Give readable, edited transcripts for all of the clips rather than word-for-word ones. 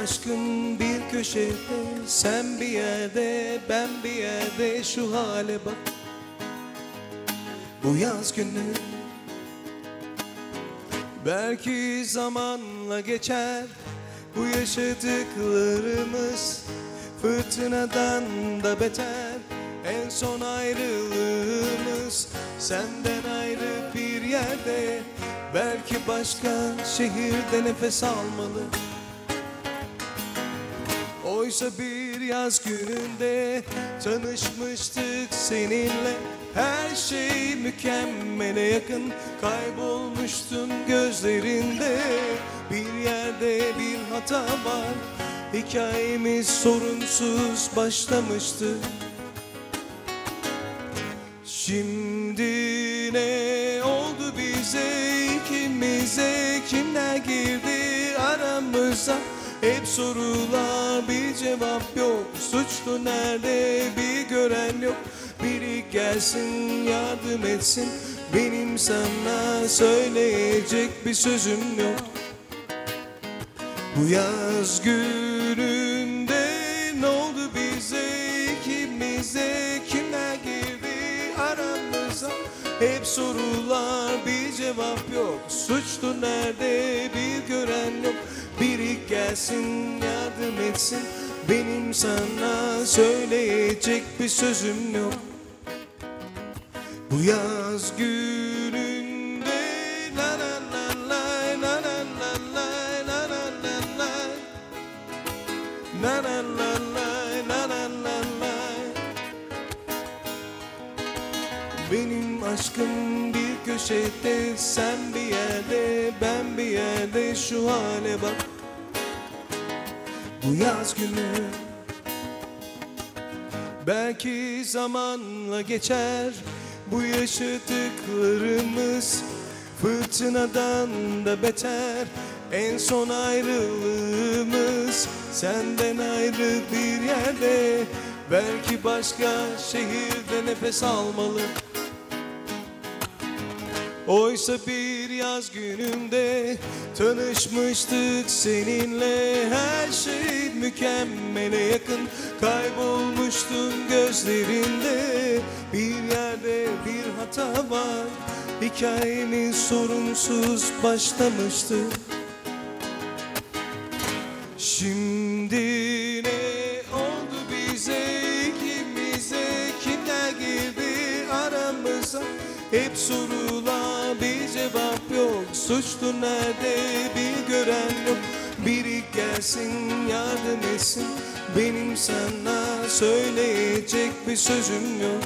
aşkım bir köşede, sen bir yerde, ben bir yerde, şu hale bak. Bu yaz günü belki zamanla geçer, bu yaşadıklarımız fırtınadan da beter. En son ayrılığımız senden ayrı bir yerde, belki başka şehirde nefes almalı. Oysa bir yaz gününde tanışmıştık seninle, her şey mükemmele yakın, kaybolmuştun gözlerinde. Bir yerde bir hata var, hikayemiz sorunsuz başlamıştı. Şimdi ne oldu bize, ikimize, kimler girdi aramıza? Hep sorular, bir cevap yok, suçlu nerede bir gören yok. Biri gelsin yardım etsin, benim sana söyleyecek bir sözüm yok. Bu yaz gününde ne oldu bize, ikimize, kimler girdi aramıza? Hep sorular, bir cevap yok, suçlu nerede bir gören yok. Biri gelsin yardım etsin, benim sana söyleyecek bir sözüm yok. Bu yaz gününde la la la la la la la la la la la la la la la la. Benim aşkım bir köşede, sen bir yerde, ben bir yerde, şu hale bak. Bu yaz günü belki zamanla geçer, bu yaşadıklarımız fırtınadan da beter. En son ayrılığımız senden ayrı bir yerde, belki başka şehirde nefes almalı. Oysa bir yaz gününde tanışmıştık seninle, her şey mükemmele yakın, kaybolmuştun gözlerinde. Bir yerde bir hata var, hikayemiz sorunsuz başlamıştı. Şimdi ne oldu bize, ikimize, kimler girdi aramıza? Hep sorular, bir cevap yok, suçlu nerede bir gören yok. Biri gelsin yardım etsin, benim sana söyleyecek bir sözüm yok.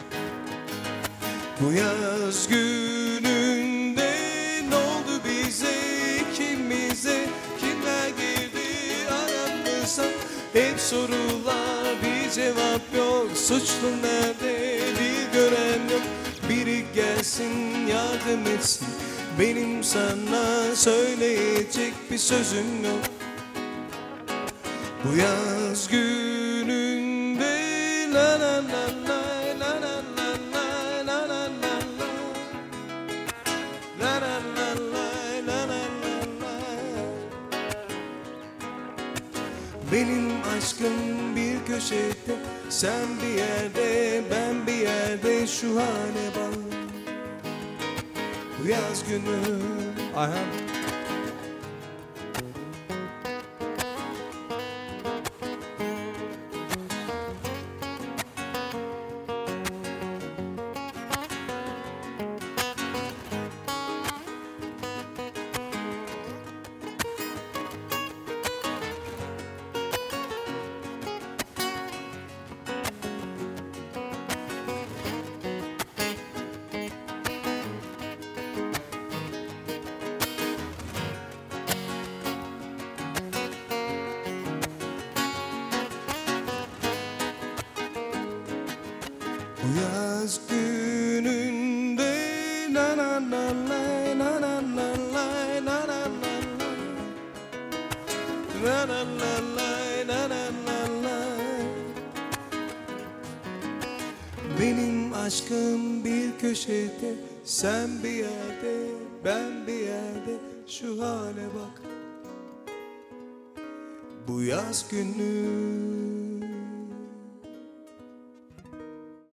Bu yaz gününde ne oldu bize, ikimize, kimler girdi aramıza? Hep sorular, bir cevap yok, suçlu nerede bir gören yok. Biri gelsin yardım etsin, benim sana söyleyecek bir sözüm yok. Bu yaz gününde la la la la la la la la la la la la la la la. Benim aşkım bir köşede, sen bir yerde, ben bir yerde, şu hale bak. Bu yaz günü bu yaz gününde la la la la la la la la la la la la la la la. Benim aşkım bir köşede, sen bir yerde, ben bir yerde, şu hale bak. bu yaz günü.